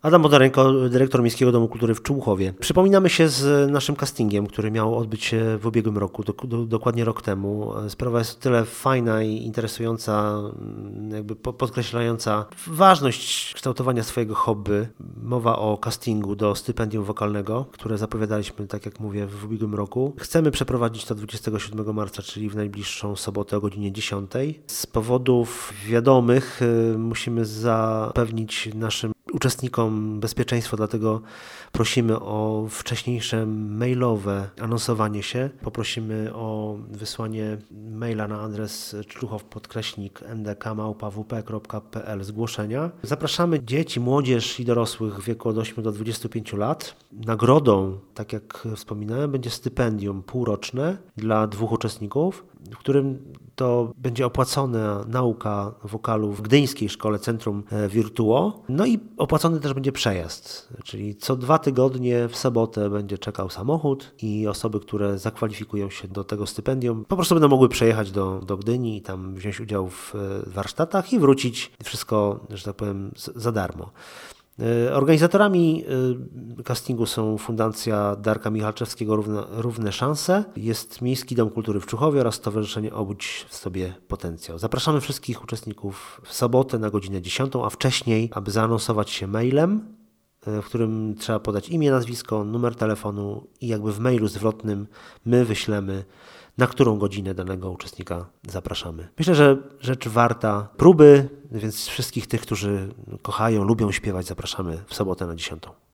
Adam Bodarenko, dyrektor Miejskiego Domu Kultury w Człuchowie. Przypominamy się z naszym castingiem, który miał odbyć się w ubiegłym roku, dokładnie rok temu. Sprawa jest o tyle fajna i interesująca, jakby podkreślająca ważność kształtowania swojego hobby. Mowa o castingu do stypendium wokalnego, które zapowiadaliśmy, tak jak mówię, w ubiegłym roku. Chcemy przeprowadzić to 27 marca, czyli w najbliższą sobotę o godzinie 10. Z powodów wiadomych musimy zapewnić naszym uczestnikom bezpieczeństwo, dlatego prosimy o wcześniejsze mailowe anonsowanie się. Poprosimy o wysłanie maila na adres człuchow_ndk@wp.pl zgłoszenia. Zapraszamy dzieci, młodzież i dorosłych w wieku od 8 do 25 lat. Nagrodą, tak jak wspominałem, będzie stypendium półroczne dla 2 uczestników, w którym to będzie opłacona nauka wokalu w Gdyńskiej Szkole Centrum Virtuo. No i opłacony też będzie przejazd, czyli co 2 tygodnie w sobotę będzie czekał samochód i osoby, które zakwalifikują się do tego stypendium, po prostu będą mogły przejechać do Gdyni i tam wziąć udział w warsztatach i wrócić. Wszystko, że tak powiem, za darmo. Organizatorami castingu są Fundacja Darka Michalczewskiego Równe Szanse, jest Miejski Dom Kultury w Człuchowie oraz Stowarzyszenie Obudź w sobie potencjał. Zapraszamy wszystkich uczestników w sobotę na godzinę 10, a wcześniej, aby zaanonsować się mailem, w którym trzeba podać imię, nazwisko, numer telefonu i jakby w mailu zwrotnym my wyślemy, na którą godzinę danego uczestnika zapraszamy. Myślę, że rzecz warta próby, więc wszystkich tych, którzy kochają, lubią śpiewać, zapraszamy w sobotę na 10.